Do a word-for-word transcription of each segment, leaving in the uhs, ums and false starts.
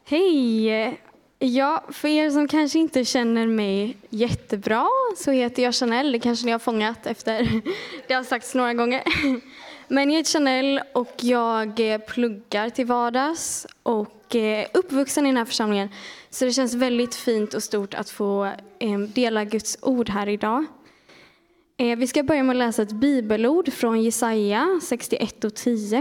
Hej! Ja, för er som kanske inte känner mig jättebra så heter jag Chanel. Det kanske ni har fångat efter det har sagts några gånger. Men jag heter Chanel och jag pluggar till vardags och är uppvuxen i den här församlingen. Så det känns väldigt fint och stort att få dela Guds ord här idag. Vi ska börja med att läsa ett bibelord från Jesaja sextioett och tio.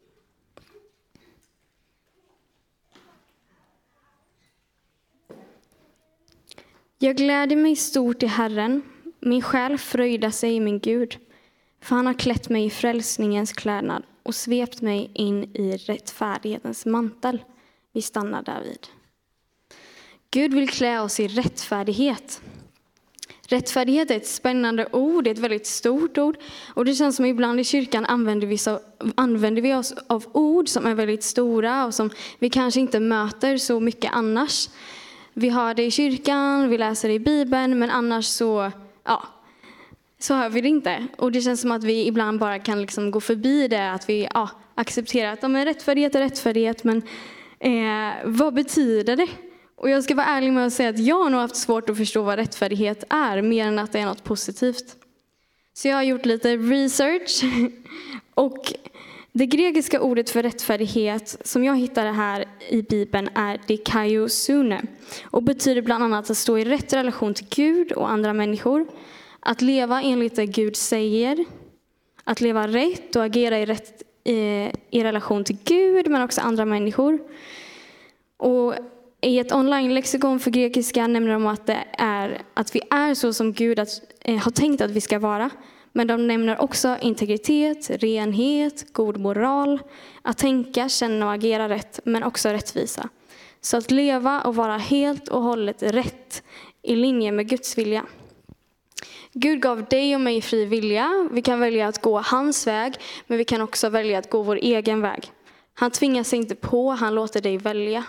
Jag gläder mig stort i Herren, min själ fröjdar sig i min Gud. För han har klätt mig i frälsningens klädnad och svept mig in i rättfärdighetens mantel. Vi stannar därvid. Gud vill klä oss i rättfärdighet. Rättfärdighet är ett spännande ord, det är ett väldigt stort ord. Och det känns som ibland i kyrkan använder vi, så, använder vi oss av ord som är väldigt stora och som vi kanske inte möter så mycket annars. Vi har det i kyrkan, vi läser det i Bibeln, men annars så, ja, så hör vi det inte. Och det känns som att vi ibland bara kan liksom gå förbi det, att vi ja, accepterar att ja, men rättfärdighet är rättfärdighet, men eh, vad betyder det? Och jag ska vara ärlig med att säga att jag har nog haft svårt att förstå vad rättfärdighet är, mer än att det är något positivt. Så jag har gjort lite research och det grekiska ordet för rättfärdighet som jag hittade här i Bibeln är dikaiosune och betyder bland annat att stå i rätt relation till Gud och andra människor, att leva enligt det Gud säger, att leva rätt och agera i, rätt, i, i relation till Gud men också andra människor. Och i ett online-lexikon för grekiska nämner de att, det är, att vi är så som Gud att, eh, har tänkt att vi ska vara. Men de nämner också integritet, renhet, god moral, att tänka, känna och agera rätt, men också rättvisa. Så att leva och vara helt och hållet rätt i linje med Guds vilja. Gud gav dig och mig fri vilja. Vi kan välja att gå hans väg, men vi kan också välja att gå vår egen väg. Han tvingar sig inte på, han låter dig välja.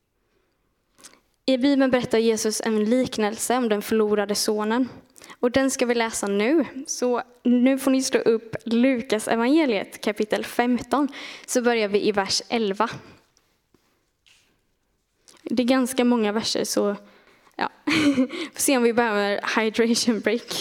I Bibeln berättar Jesus en liknelse om den förlorade sonen. Och den ska vi läsa nu. Så nu får ni slå upp Lukas evangeliet kapitel femton. Så börjar vi i vers elva. Det är ganska många verser så ja. Får se om vi behöver hydration break.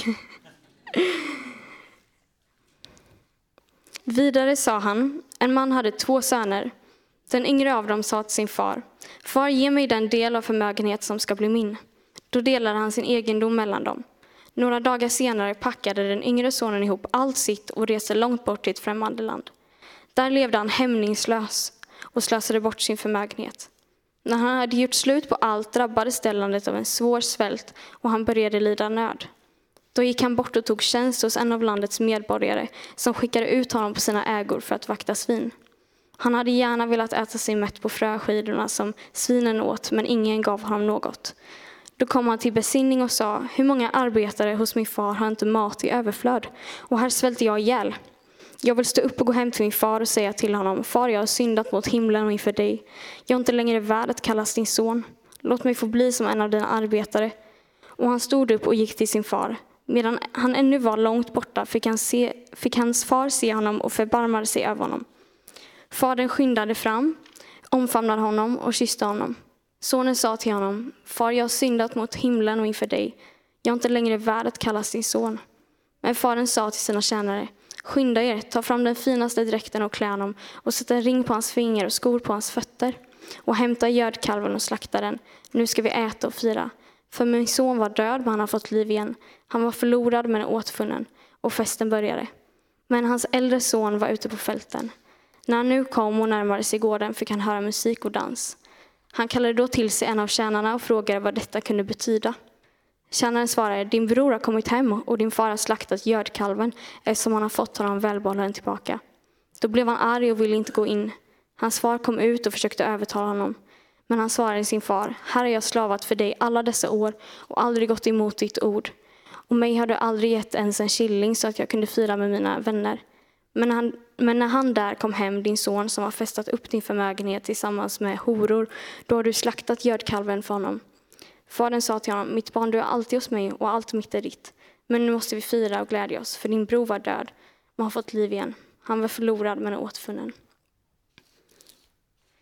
Vidare sa han, en man hade två söner. Den yngre av dem sa till sin far, far ge mig den del av förmögenhet som ska bli min. Då delade han sin egendom mellan dem. Några dagar senare packade den yngre sonen ihop allt sitt och reste långt bort till ett främmande land. Där levde han hämningslös och slösade bort sin förmögenhet. När han hade gjort slut på allt drabbades landet av en svår svält och han började lida nöd. Då gick han bort och tog tjänst hos en av landets medborgare som skickade ut honom på sina ägor för att vakta svin. Han hade gärna velat äta sig mätt på fröskidorna som svinen åt, men ingen gav honom något. Då kom han till besinning och sa, hur många arbetare hos min far har inte mat i överflöd? Och här svälter jag ihjäl. Jag vill stå upp och gå hem till min far och säga till honom, far, jag har syndat mot himlen och inför dig. Jag är inte längre värd att kallas din son. Låt mig få bli som en av dina arbetare. Och han stod upp och gick till sin far. Medan han ännu var långt borta fick, han se, fick hans far se honom och förbarmade sig över honom. Fadern skyndade fram, omfamnade honom och kysste honom. Sonen sa till honom, far, jag har syndat mot himlen och inför dig. Jag är inte längre värd att kallas din son. Men fadern sa till sina tjänare, skynda er, ta fram den finaste dräkten och klä honom och sätta en ring på hans finger och skor på hans fötter. Och hämta gördkalven och slakta den. Nu ska vi äta och fira. För min son var död, men han har fått liv igen. Han var förlorad, men återfunnen. Och festen började. Men hans äldre son var ute på fälten. När han nu kom och närmade sig gården fick han höra musik och dans. Han kallade då till sig en av tjänarna och frågade vad detta kunde betyda. Tjänaren svarade, din bror har kommit hem och din far har slaktat gördkalven eftersom han har fått honom välbehållen tillbaka. Då blev han arg och ville inte gå in. Hans far kom ut och försökte övertala honom. Men han svarade sin far, här har jag slavat för dig alla dessa år och aldrig gått emot ditt ord. Och mig har du aldrig gett ens en killing så att jag kunde fira med mina vänner. Men, han, men när han där kom hem, din son som har festat upp din förmögenhet tillsammans med horor, då har du slaktat gördkalven för honom. Fadern sa till honom, mitt barn, du är alltid hos mig och allt mitt är ditt. Men nu måste vi fira och glädja oss, för din bror var död, men har fått liv igen. Han var förlorad men är återfunnen.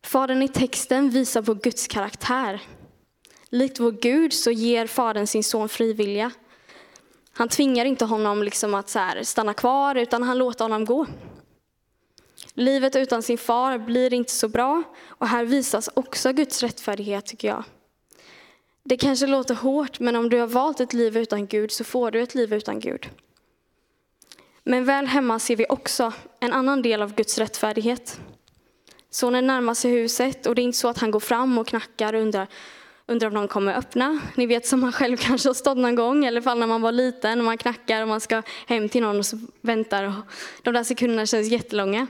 Fadern i texten visar på Guds karaktär. Likt vår Gud så ger fadern sin son frivilliga. Han tvingar inte honom liksom att så här stanna kvar, utan han låter honom gå. Livet utan sin far blir inte så bra, och här visas också Guds rättfärdighet, tycker jag. Det kanske låter hårt, men om du har valt ett liv utan Gud så får du ett liv utan Gud. Men väl hemma ser vi också en annan del av Guds rättfärdighet. Sonen närmar sig huset, och det är inte så att han går fram och knackar och undrar, undrar om någon kommer öppna. Ni vet, som man själv kanske har stått någon gång, eller fall när man var liten och man knackar och man ska hem till någon och så väntar. Och de där sekunderna känns jättelånga.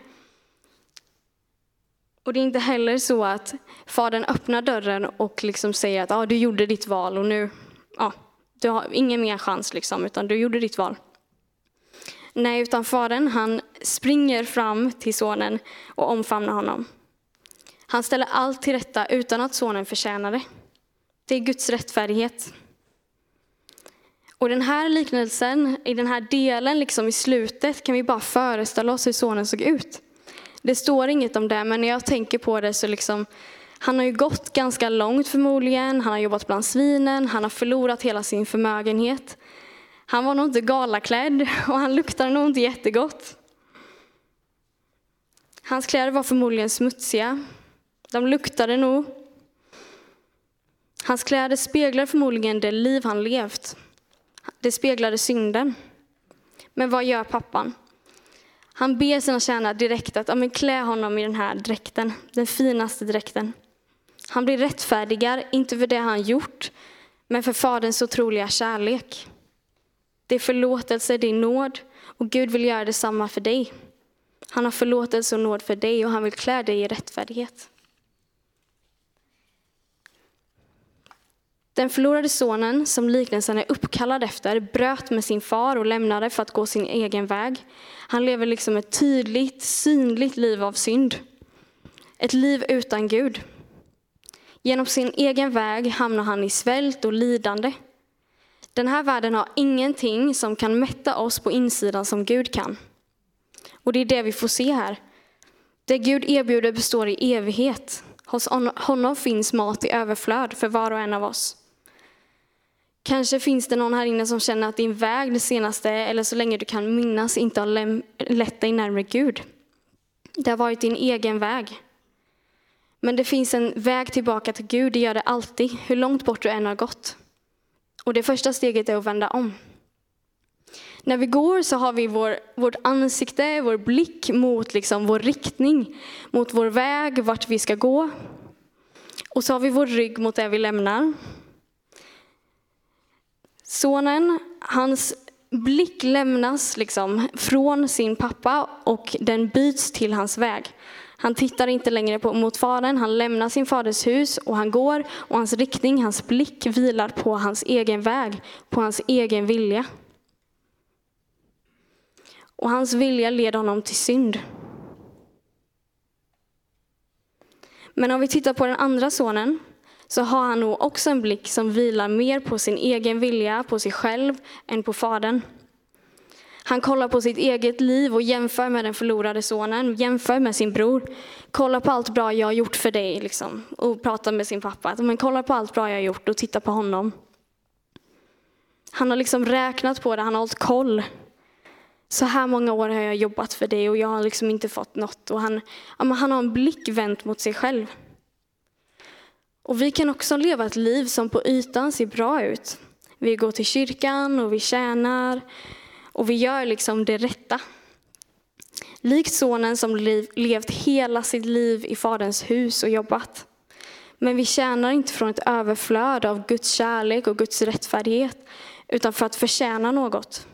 Och det är inte heller så att fadern öppnar dörren och liksom säger att ah, du gjorde ditt val och nu, ah, du har ingen mer chans liksom, utan du gjorde ditt val. Nej, utan fadern, han springer fram till sonen och omfamnar honom. Han ställer allt till rätta utan att sonen förtjänar det. Det är Guds rättfärdighet. Och den här liknelsen, i den här delen liksom i slutet, kan vi bara föreställa oss hur sonen såg ut. Det står inget om det, men när jag tänker på det så liksom, han har ju gått ganska långt förmodligen. Han har jobbat bland svinen, han har förlorat hela sin förmögenhet. Han var nog inte galaklädd och han luktade nog inte jättegott. Hans kläder var förmodligen smutsiga. De luktade nog. Hans kläder speglar förmodligen det liv han levt. Det speglade synden. Men vad gör pappan? Han ber sina tjänare direkt att ja, men klä honom i den här dräkten, den finaste dräkten. Han blir rättfärdigar, inte för det han gjort, men för faderns otroliga kärlek. Det är förlåtelse, det är nåd, och Gud vill göra detsamma för dig. Han har förlåtelse och nåd för dig, och han vill klä dig i rättfärdighet. Den förlorade sonen, som liknelsen är uppkallad efter, bröt med sin far och lämnade för att gå sin egen väg. Han lever liksom ett tydligt, synligt liv av synd. Ett liv utan Gud. Genom sin egen väg hamnar han i svält och lidande. Den här världen har ingenting som kan mätta oss på insidan som Gud kan. Och det är det vi får se här. Det Gud erbjuder består i evighet. Hos honom finns mat i överflöd för var och en av oss. Kanske finns det någon här inne som känner att din väg det senaste, eller så länge du kan minnas, inte har lett dig närmare Gud. Det har varit din egen väg. Men det finns en väg tillbaka till Gud, det gör det alltid, hur långt bort du än har gått. Och det första steget är att vända om. När vi går så har vi vår, vårt ansikte, vår blick mot liksom vår riktning, mot vår väg, vart vi ska gå. Och så har vi vår rygg mot det vi lämnar. Sonen, hans blick lämnas liksom från sin pappa och den byts till hans väg. Han tittar inte längre på, mot fadern, han lämnar sin faders hus och han går, och hans riktning, hans blick vilar på hans egen väg, på hans egen vilja. Och hans vilja leder honom till synd. Men om vi tittar på den andra sonen så har han nog också en blick som vilar mer på sin egen vilja, på sig själv, än på fadern. Han kollar på sitt eget liv och jämför med den förlorade sonen, jämför med sin bror. Kollar på allt bra jag har gjort för dig liksom, och pratar med sin pappa. Men kolla på allt bra jag har gjort och titta på honom. Han har liksom räknat på det, han har hållit koll. Så här många år har jag jobbat för dig och jag har liksom inte fått något. Och han, ja, men han har en blick vänt mot sig själv. Och vi kan också leva ett liv som på ytan ser bra ut. Vi går till kyrkan och vi tjänar och vi gör liksom det rätta. Likt sonen som levt hela sitt liv i faderns hus och jobbat. Men vi tjänar inte från ett överflöd av Guds kärlek och Guds rättfärdighet, utan för att förtjäna något.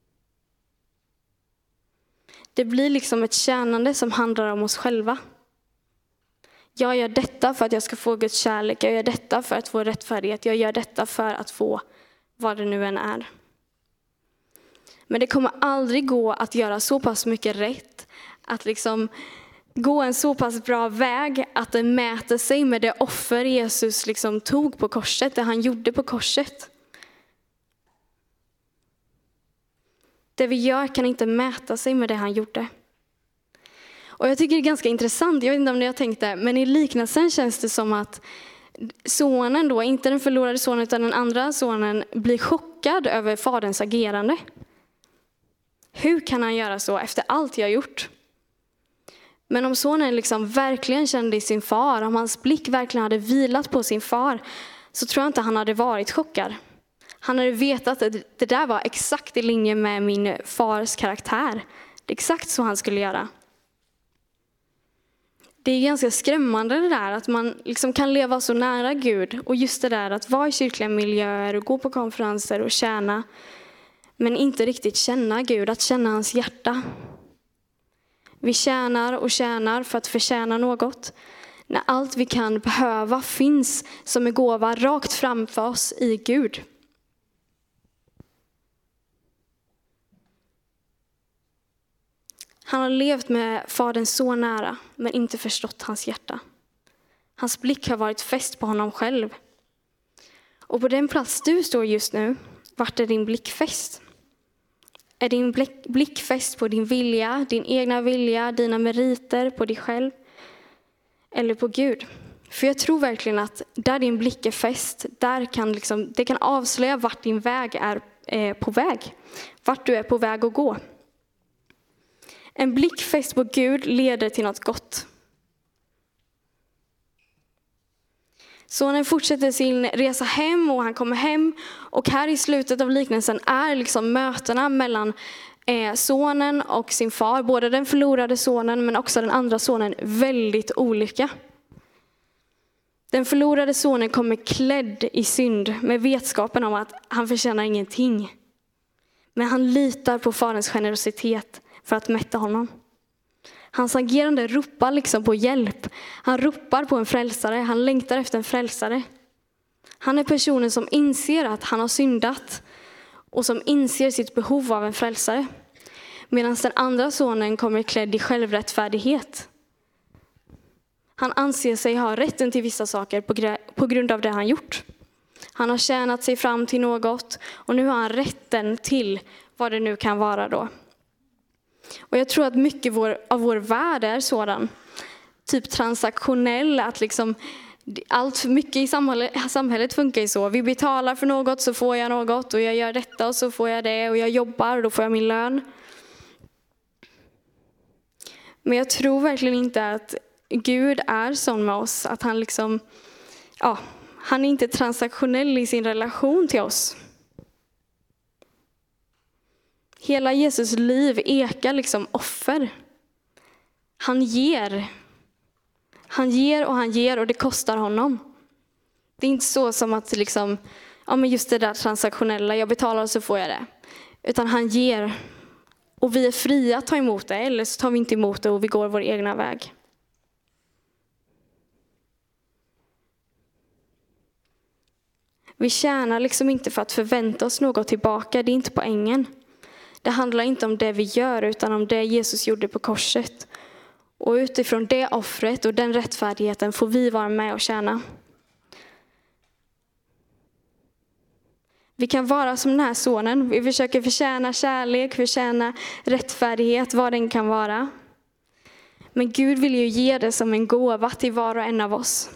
Det blir liksom ett tjänande som handlar om oss själva. Jag gör detta för att jag ska få Guds kärlek. Jag gör detta för att få rättfärdighet. Jag gör detta för att få vad det nu än är. Men det kommer aldrig gå att göra så pass mycket rätt. Att liksom gå en så pass bra väg att det mäter sig med det offer Jesus liksom tog på korset. Det han gjorde på korset. Det vi gör kan inte mäta sig med det han gjorde. Och jag tycker det är ganska intressant, jag vet inte om ni har tänkt det, men i liknelsen känns det som att sonen då, inte den förlorade sonen utan den andra sonen, blir chockad över faderns agerande. Hur kan han göra så efter allt jag gjort? Men om sonen liksom verkligen kände sin far, om hans blick verkligen hade vilat på sin far, så tror jag inte han hade varit chockad. Han hade vetat att det där var exakt i linje med min fars karaktär. Det är exakt så han skulle göra. Det är ganska skrämmande det där att man liksom kan leva så nära Gud. Och just det där att vara i kyrkliga miljöer och gå på konferenser och tjäna. Men inte riktigt känna Gud, att känna hans hjärta. Vi tjänar och tjänar för att förtjäna något. När allt vi kan behöva finns som en gåva rakt framför oss i Gud. Han har levt med fadern så nära, men inte förstått hans hjärta. Hans blick har varit fäst på honom själv. Och på den plats du står just nu, vart är din blick fäst? Är din blick fäst på din vilja, din egna vilja, dina meriter, på dig själv? Eller på Gud? För jag tror verkligen att där din blick är fäst, där kan liksom, det kan avslöja vart din väg är eh, på väg. Vart du är på väg att gå. En blick fäst på Gud leder till något gott. Sonen fortsätter sin resa hem och han kommer hem. Och här i slutet av liknelsen är liksom mötena mellan eh, sonen och sin far. Både den förlorade sonen men också den andra sonen väldigt olika. Den förlorade sonen kommer klädd i synd med vetskapen om att han förtjänar ingenting. Men han litar på farens generositet för att mätta honom. Hans agerande ropar liksom på hjälp. Han ropar på en frälsare. Han längtar efter en frälsare. Han är personen som inser att han har syndat och som inser sitt behov av en frälsare. Medan den andra sonen kommer klädd i självrättfärdighet. Han anser sig ha rätten till vissa saker på grund av det han gjort. Han har tjänat sig fram till något och nu har han rätten till vad det nu kan vara då. Och jag tror att mycket vår, av vår värld är sådan, typ transaktionell, att liksom allt för mycket i samhället, samhället funkar ju så. Vi betalar för något så får jag något och jag gör detta och så får jag det och jag jobbar och då får jag min lön. Men jag tror verkligen inte att Gud är sån med oss, att han liksom, ja, han är inte transaktionell i sin relation till oss. Hela Jesus liv ekar liksom offer. Han ger. Han ger och han ger och det kostar honom. Det är inte så som att liksom, ja men just det där transaktionella, jag betalar så får jag det. Utan han ger. Och vi är fria att ta emot det, eller så tar vi inte emot det och vi går vår egna väg. Vi tjänar liksom inte för att förvänta oss något tillbaka, det är inte poängen. Det handlar inte om det vi gör utan om det Jesus gjorde på korset. Och utifrån det offret och den rättfärdigheten får vi vara med och tjäna. Vi kan vara som den här sonen. Vi försöker förtjäna kärlek, förtjäna rättfärdighet, vad den kan vara. Men Gud vill ju ge det som en gåva till var och en av oss.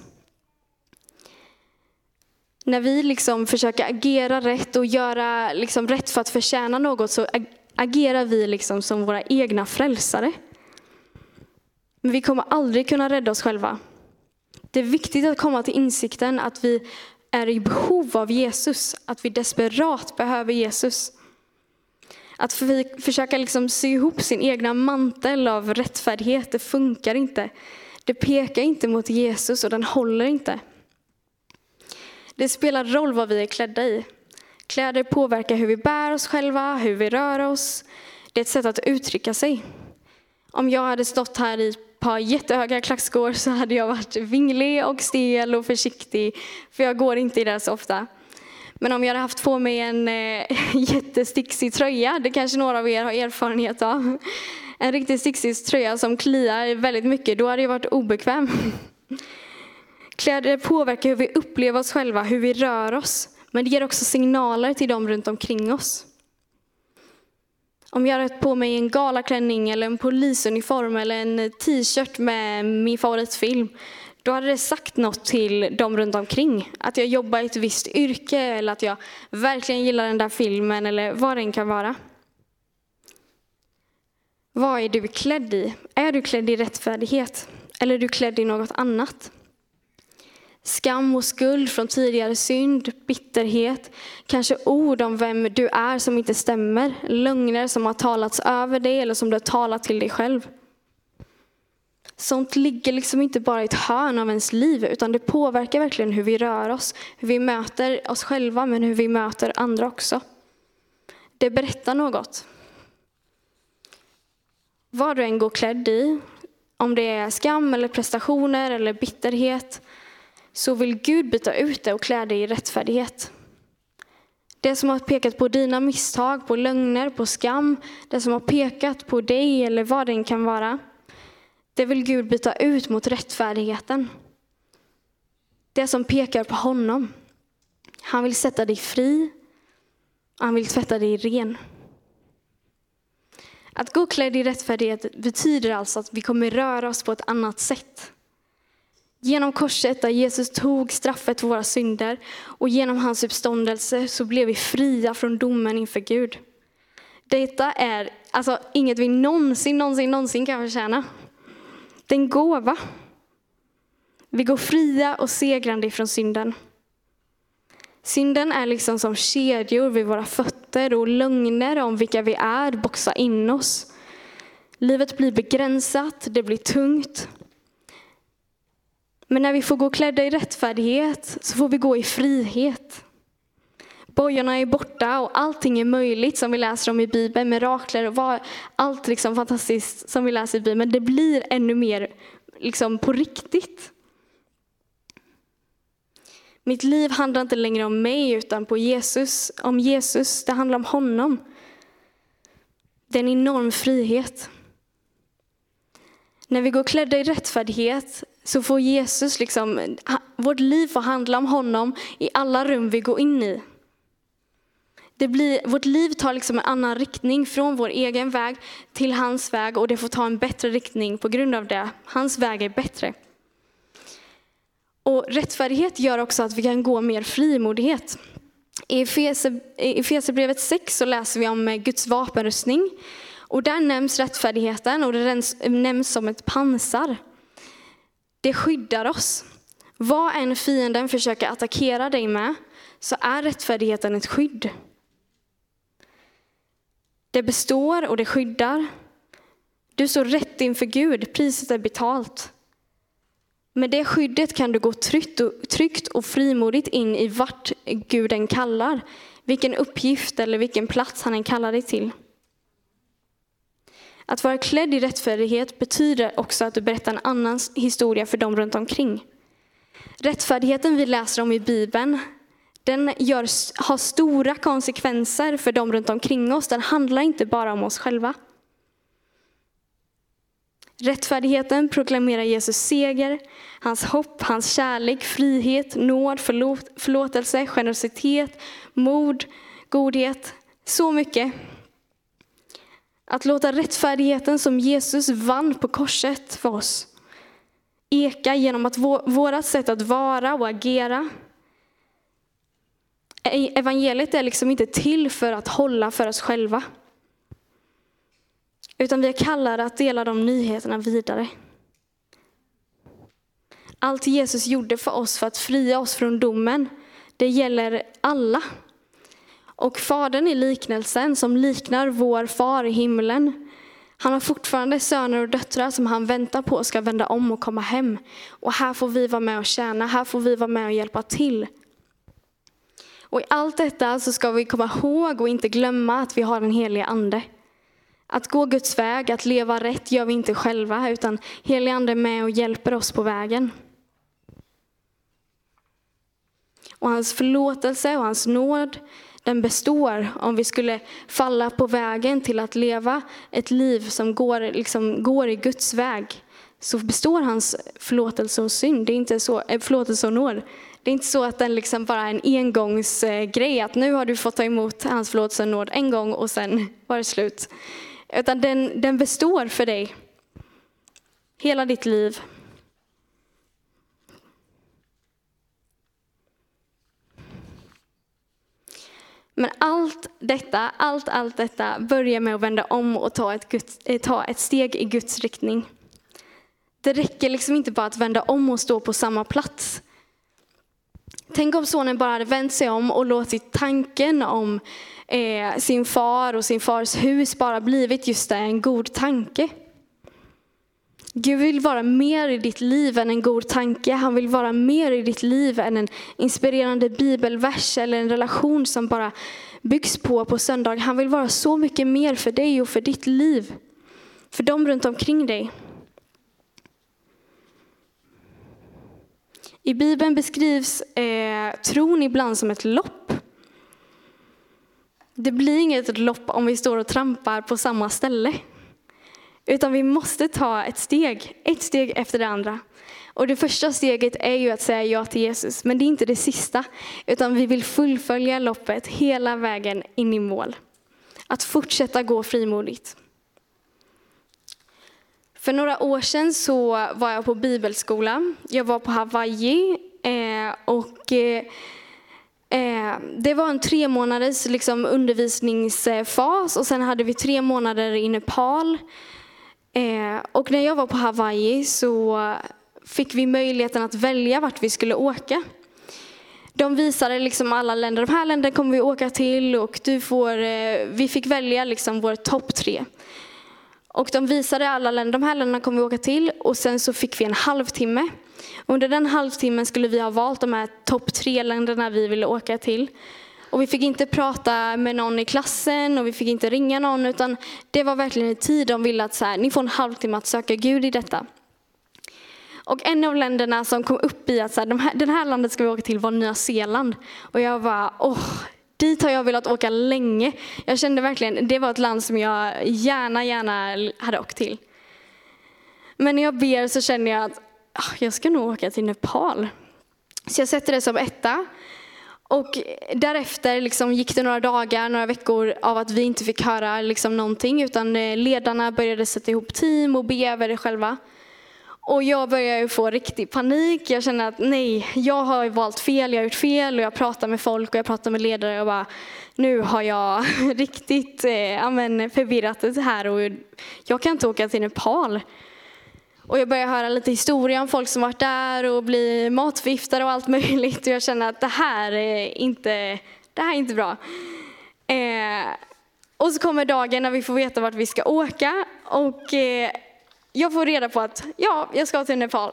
När vi liksom försöker agera rätt och göra liksom rätt för att förtjäna något så agerar vi liksom som våra egna frälsare. Men vi kommer aldrig kunna rädda oss själva. Det är viktigt att komma till insikten att vi är i behov av Jesus. Att vi desperat behöver Jesus. Att för, försöka liksom sy ihop sin egna mantel av rättfärdighet, det funkar inte. Det pekar inte mot Jesus och den håller inte. Det spelar roll vad vi är klädda i. Kläder påverkar hur vi bär oss själva, hur vi rör oss. Det är ett sätt att uttrycka sig. Om jag hade stått här i ett par jättehöga klackskor så hade jag varit vinglig och stel och försiktig. För jag går inte i det så ofta. Men om jag hade haft på mig en eh, jättesticksig tröja, det kanske några av er har erfarenhet av. En riktigt sticksig tröja som kliar väldigt mycket, då hade jag varit obekväm. Kläder påverkar hur vi upplever oss själva, hur vi rör oss. Men det ger också signaler till dem runt omkring oss. Om jag hade på mig en galaklänning eller en polisuniform eller en t-shirt med min favoritfilm, då hade det sagt något till dem runt omkring. Att jag jobbar i ett visst yrke eller att jag verkligen gillar den där filmen eller vad den kan vara. Vad är du klädd i? Är du klädd i rättfärdighet? Eller är du klädd i något annat? Skam och skuld från tidigare synd, bitterhet, kanske ord om vem du är som inte stämmer, lögner som har talats över dig eller som du har talat till dig själv. Sånt ligger liksom inte bara i ett hörn av ens liv, utan det påverkar verkligen hur vi rör oss, hur vi möter oss själva, men hur vi möter andra också. Det berättar något. Vad du än går klädd i, om det är skam eller prestationer eller bitterhet, så vill Gud byta ut det och klä dig i rättfärdighet. Det som har pekat på dina misstag, på lögner, på skam, det som har pekat på dig eller vad det kan vara, det vill Gud byta ut mot rättfärdigheten. Det som pekar på honom. Han vill sätta dig fri, han vill tvätta dig ren. Att gå klädd i rättfärdighet betyder alltså att vi kommer röra oss på ett annat sätt. Genom korset där Jesus tog straffet för våra synder och genom hans uppståndelse så blev vi fria från domen inför Gud. Detta är alltså inget vi någonsin, någonsin, någonsin kan förtjäna. Det är en gåva. Vi går fria och segrande ifrån synden. Synden är liksom som kedjor vid våra fötter och lögner om vilka vi är boxar in oss. Livet blir begränsat, det blir tungt. Men när vi får gå klädda i rättfärdighet så får vi gå i frihet. Bojorna är borta och allting är möjligt som vi läser om i Bibeln. Mirakler och var, allt liksom fantastiskt som vi läser i Bibeln. Men det blir ännu mer liksom på riktigt. Mitt liv handlar inte längre om mig utan på Jesus. Om Jesus, det handlar om honom. Det är en enorm frihet. När vi går klädda i rättfärdighet så får Jesus liksom, vårt liv får handla om honom i alla rum vi går in i. Det blir, vårt liv tar liksom en annan riktning från vår egen väg till hans väg och det får ta en bättre riktning på grund av det. Hans väg är bättre. Och rättfärdighet gör också att vi kan gå mer frimodighet. I Efesierbrevet sex så läser vi om Guds vapenrustning. Och där nämns rättfärdigheten och det nämns som ett pansar. Det skyddar oss. Vad en fienden försöker attackera dig med så är rättfärdigheten ett skydd. Det består och det skyddar. Du står rätt inför Gud, priset är betalt. Med det skyddet kan du gå tryggt och, tryggt och frimodigt in i vart Gud än kallar. Vilken uppgift eller vilken plats han än kallar dig till. Att vara klädd i rättfärdighet betyder också att du berättar en annan historia för dem runt omkring. Rättfärdigheten vi läser om i Bibeln, den gör, har stora konsekvenser för dem runt omkring oss. Den handlar inte bara om oss själva. Rättfärdigheten proklamerar Jesus seger, hans hopp, hans kärlek, frihet, nåd, förlåt, förlåtelse, generositet, mod, godhet. Så mycket. Att låta rättfärdigheten som Jesus vann på korset för oss eka genom att våra sätt att vara och agera. Evangeliet är liksom inte till för att hålla för oss själva. Utan vi är kallade att dela de nyheterna vidare. Allt Jesus gjorde för oss för att fria oss från domen, det gäller alla. Och fadern i liknelsen som liknar vår far i himlen, han har fortfarande söner och döttrar som han väntar på ska vända om och komma hem. Och här får vi vara med och tjäna, här får vi vara med och hjälpa till. Och i allt detta så ska vi komma ihåg och inte glömma att vi har en helig ande. Att gå Guds väg, att leva rätt gör vi inte själva, utan helig ande är med och hjälper oss på vägen. Och hans förlåtelse och hans nåd, den består om vi skulle falla på vägen till att leva ett liv som går, liksom, går i Guds väg. så består hans förlåtelse och synd. Det är inte så, eh, förlåtelse och nåd. Det är inte så att den liksom bara är en engångsgrej, att nu har du fått ta emot hans förlåtelse och nåd en gång och sen var det slut. Utan den, den består för dig hela ditt liv. Men allt detta, allt, allt detta börjar med att vända om och ta ett, Guds, ta ett steg i Guds riktning. Det räcker liksom inte bara att vända om och stå på samma plats. Tänk om sonen bara hade vänt sig om och låtit tanken om eh, sin far och sin fars hus bara blivit just det, en god tanke. Gud vill vara mer i ditt liv än en god tanke. Han vill vara mer i ditt liv än en inspirerande bibelvers eller en relation som bara byggs på på söndag. Han vill vara så mycket mer för dig och för ditt liv. För dem runt omkring dig. I Bibeln beskrivs eh, tron ibland som ett lopp. Det blir inget lopp om vi står och trampar på samma ställe. Utan vi måste ta ett steg, ett steg efter det andra. Och det första steget är ju att säga ja till Jesus. Men det är inte det sista. Utan vi vill fullfölja loppet hela vägen in i mål. Att fortsätta gå frimodigt. För några år sedan så var jag på bibelskola. Jag var på Hawaii. Eh, och eh, det var en tre månaders liksom, undervisningsfas. Och sen hade vi tre månader i Nepal. Eh, och när jag var på Hawaii så fick vi möjligheten att välja vart vi skulle åka. De visade liksom alla länder. De här länderna kommer vi åka till och du får, eh, vi fick välja liksom vår topp tre. Och de visade alla länder. De här länderna kommer vi åka till och sen så fick vi en halvtimme. Under den halvtimmen skulle vi ha valt de här topp tre länderna vi ville åka till. Och vi fick inte prata med någon i klassen och vi fick inte ringa någon, utan det var verkligen en tid de ville att så här, ni får en halvtimme att söka Gud i detta. Och en av länderna som kom upp i att så här, de här, den här landet ska vi åka till var Nya Zeeland. Och jag var, åh, dit har jag velat åka länge. Jag kände verkligen, det var ett land som jag gärna, gärna hade åkt till. Men när jag ber så känner jag att åh, jag ska nog åka till Nepal. Så jag sätter det som etta. Och därefter liksom gick det några dagar, några veckor av att vi inte fick höra liksom någonting. Utan ledarna började sätta ihop team och be över det själva. Och jag började få riktig panik. Jag kände att nej, jag har valt fel, jag har gjort fel. Och jag pratar med folk och jag pratar med ledare och bara, nu har jag riktigt eh, ja, men, förvirrat det här. Och jag kan inte åka till Nepal. Och jag började höra lite historia om folk som varit där och bli matförgiftade och allt möjligt. Och jag känner att det här är inte, det här är inte bra. Eh, och så kommer dagen när vi får veta vart vi ska åka. Och eh, jag får reda på att ja, jag ska till Nepal.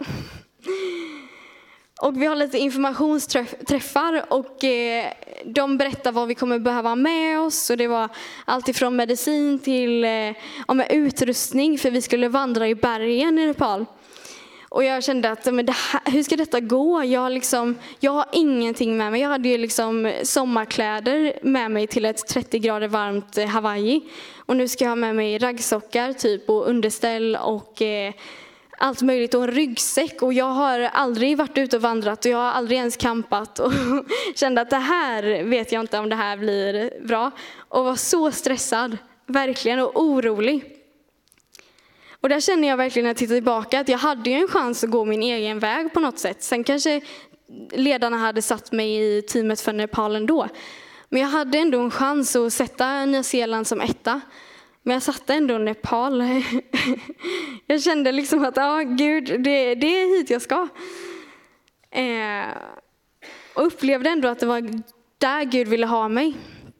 Och vi har lite informationsträffar och eh, de berättar vad vi kommer behöva med oss. Och det var allt ifrån medicin till eh, ja, med utrustning, för vi skulle vandra i bergen i Nepal. Och jag kände att men det här, hur ska detta gå? Jag har, liksom, jag har ingenting med mig. Jag hade ju liksom sommarkläder med mig till ett trettio grader varmt Hawaii. Och nu ska jag ha med mig raggsockar typ, och underställ och eh, allt möjligt och en ryggsäck. Och jag har aldrig varit ute och vandrat och jag har aldrig ens campat. Och kände att det här vet jag inte om det här blir bra. Och var så stressad, verkligen, och orolig. Och där känner jag verkligen när jag tittar tillbaka att jag hade ju en chans att gå min egen väg på något sätt. Sen kanske ledarna hade satt mig i teamet för Nepal ändå. Men jag hade ändå en chans att sätta Nya Zeeland som etta. Men jag satte ändå Nepal. Jag kände liksom att ja, Gud, det, det är hit jag ska. Eh, och upplevde ändå att det var där Gud ville ha mig.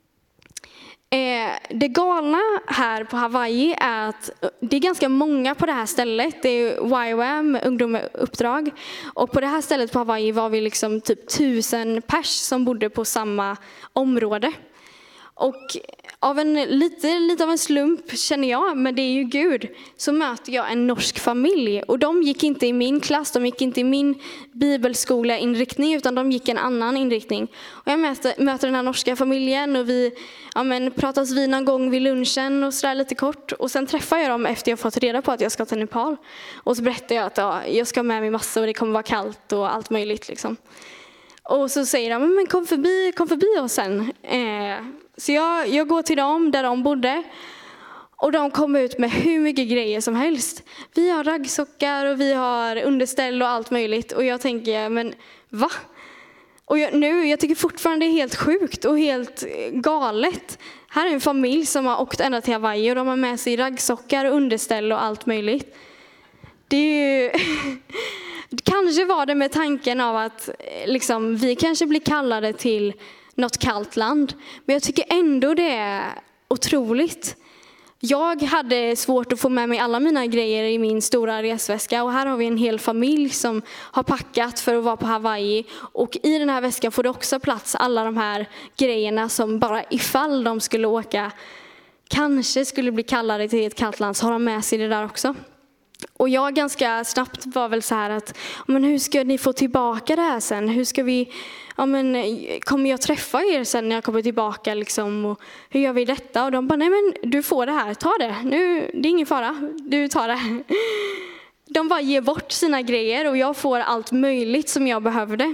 Eh, det galna här på Hawaii är att det är ganska många på det här stället. Det är Y W A M, ungdomsuppdrag. Och på det här stället på Hawaii var vi liksom typ tusen pers som bodde på samma område. Och av en, lite, lite av en slump känner jag, men det är ju Gud, så möter jag en norsk familj. Och de gick inte i min klass, de gick inte i min bibelskola inriktning, utan de gick en annan inriktning. Och jag möter, möter den här norska familjen och vi ja, men, pratas vid någon gång vid lunchen och sådär lite kort. Och sen träffar jag dem efter jag fått reda på att jag ska till Nepal. Och så berättar jag att ja, jag ska med mig massa och det kommer vara kallt och allt möjligt liksom. Och så säger de, men kom förbi, kom förbi oss sen. Eh, så jag, jag går till dem där de bodde. Och de kom ut med hur mycket grejer som helst. Vi har raggsockar och vi har underställ och allt möjligt. Och jag tänker, men va? Och jag, nu, jag tycker fortfarande det är helt sjukt och helt galet. Här är en familj som har åkt ända till Hawaii och de har med sig raggsockar och underställ och allt möjligt. Det är ju... Kanske var det med tanken av att liksom, vi kanske blir kallade till något kallt land. Men jag tycker ändå det är otroligt. Jag hade svårt att få med mig alla mina grejer i min stora resväska. Och här har vi en hel familj som har packat för att vara på Hawaii. Och i den här väskan får det också plats alla de här grejerna som bara ifall de skulle åka kanske skulle bli kallade till ett kallt land, så har de med sig det där också. Och jag ganska snabbt var väl så här att, men hur ska ni få tillbaka det här sen? Hur ska vi, ja men kommer jag träffa er sen när jag kommer tillbaka liksom? Och hur gör vi detta? Och de bara, nej men du får det här, ta det. Nu, det är ingen fara, du tar det. De bara ger bort sina grejer och jag får allt möjligt som jag behövde.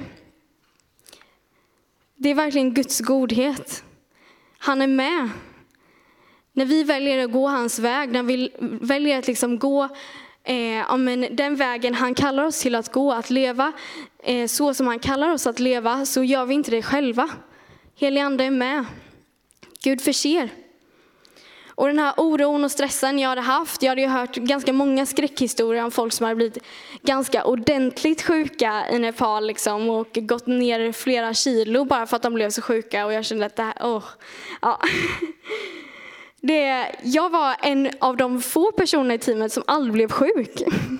Det är verkligen Guds godhet. Han är med. När vi väljer att gå hans väg, när vi väljer att liksom gå eh, ja, men den vägen han kallar oss till att gå, att leva eh, så som han kallar oss att leva, så gör vi inte det själva. Helig ande är med. Gud förser. Och den här oron och stressen jag hade haft, jag hade ju hört ganska många skräckhistorier om folk som hade blivit ganska ordentligt sjuka i Nepal liksom, och gått ner flera kilo bara för att de blev så sjuka. Och jag kände att det här, åh, ja... Det, jag var en av de få personer i teamet som aldrig blev sjuk.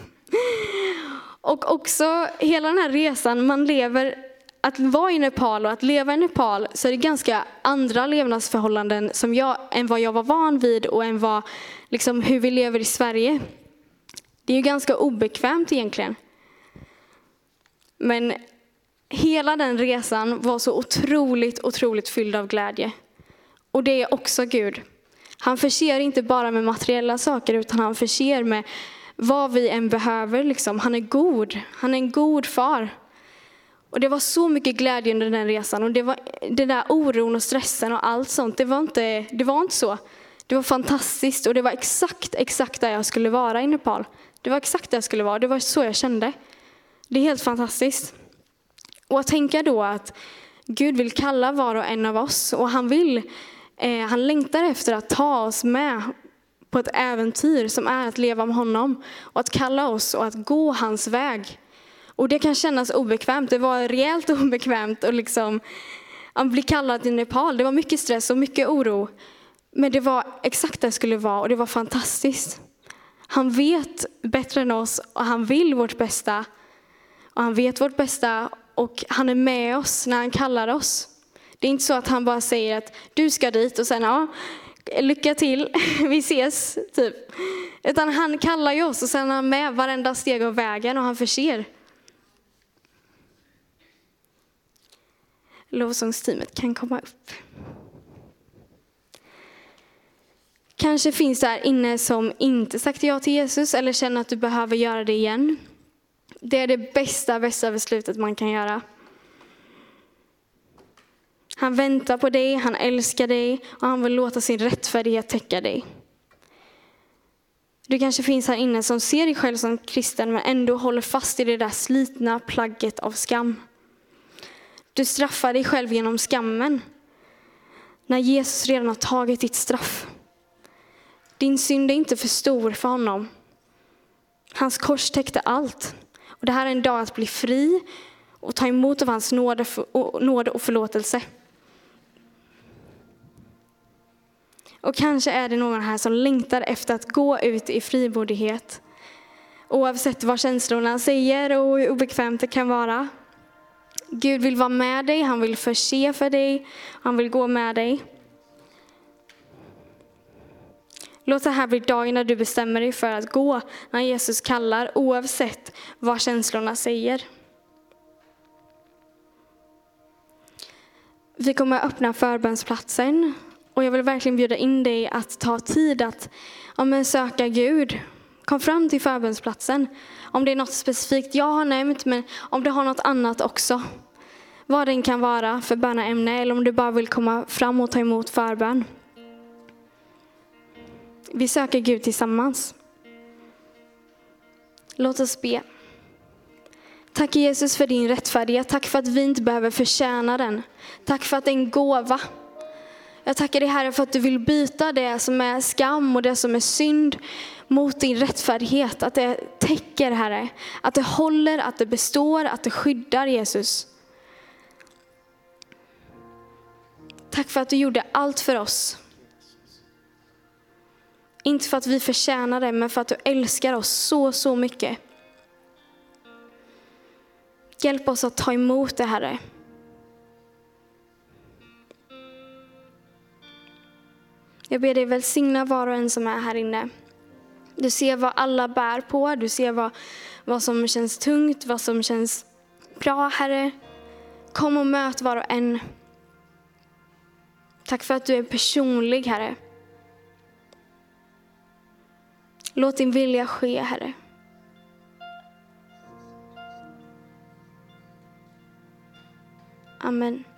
Och också hela den här resan, man lever, att vara i Nepal och att leva i Nepal, så är det ganska andra levnadsförhållanden som jag, än vad jag var van vid och än vad, liksom, hur vi lever i Sverige. Det är ju ganska obekvämt egentligen. Men hela den resan var så otroligt, otroligt fylld av glädje. Och det är också Gud. Han förser inte bara med materiella saker, utan han förser med vad vi än behöver. Liksom. Han är god. Han är en god far. Och det var så mycket glädje under den resan. Och det var den där oron och stressen och allt sånt. Det var inte, det var inte så. Det var fantastiskt. Och det var exakt, exakt där jag skulle vara i Nepal. Det var exakt där jag skulle vara. Det var så jag kände. Det är helt fantastiskt. Och att tänka då att Gud vill kalla var och en av oss. Och han vill... Han längtar efter att ta oss med på ett äventyr som är att leva med honom. Och att kalla oss och att gå hans väg. Och det kan kännas obekvämt. Det var rejält obekvämt att liksom, att bli kallad till Nepal. Det var mycket stress och mycket oro. Men det var exakt det skulle vara och det var fantastiskt. Han vet bättre än oss och han vill vårt bästa. Och han vet vårt bästa och han är med oss när han kallar oss. Det är inte så att han bara säger att du ska dit och sen ja, lycka till, vi ses typ. Utan han kallar ju oss och sen är han med varenda steg av vägen och han förser. Lovsångsteamet kan komma upp. Kanske finns det här inne som inte sagt ja till Jesus eller känner att du behöver göra det igen. Det är det bästa, bästa beslutet man kan göra. Han väntar på dig, han älskar dig och han vill låta sin rättfärdighet täcka dig. Du kanske finns här inne som ser dig själv som kristen men ändå håller fast i det där slitna plagget av skam. Du straffar dig själv genom skammen när Jesus redan har tagit ditt straff. Din synd är inte för stor för honom. Hans kors täckte allt. Och det här är en dag att bli fri och ta emot av hans nåd och förlåtelse. Och kanske är det någon här som längtar efter att gå ut i frimodighet. Oavsett vad känslorna säger och hur obekvämt det kan vara. Gud vill vara med dig, han vill förse för dig, han vill gå med dig. Låt det här bli dagen när du bestämmer dig för att gå när Jesus kallar, oavsett vad känslorna säger. Vi kommer att öppna förbönsplatsen och jag vill verkligen bjuda in dig att ta tid att ja, men söka Gud. Kom fram till förbönsplatsen. Om det är något specifikt jag har nämnt, men om du har något annat också. Vad den kan vara för böneämne eller om du bara vill komma fram och ta emot förbön. Vi söker Gud tillsammans. Låt oss be. Tack Jesus för din rättfärdighet. Tack för att vi inte behöver förtjäna den. Tack för att det är en gåva. Jag tackar dig Herre för att du vill byta det som är skam och det som är synd mot din rättfärdighet. Att det täcker Herre. Att det håller, att det består, att det skyddar Jesus. Tack för att du gjorde allt för oss. Inte för att vi förtjänar det, men för att du älskar oss så, så mycket. Hjälp oss att ta emot det, Herre. Jag ber dig välsigna var och en som är här inne. Du ser vad alla bär på. Du ser vad, vad som känns tungt, vad som känns bra, Herre. Kom och möt var och en. Tack för att du är personlig, Herre. Låt din vilja ske, Herre. Amen.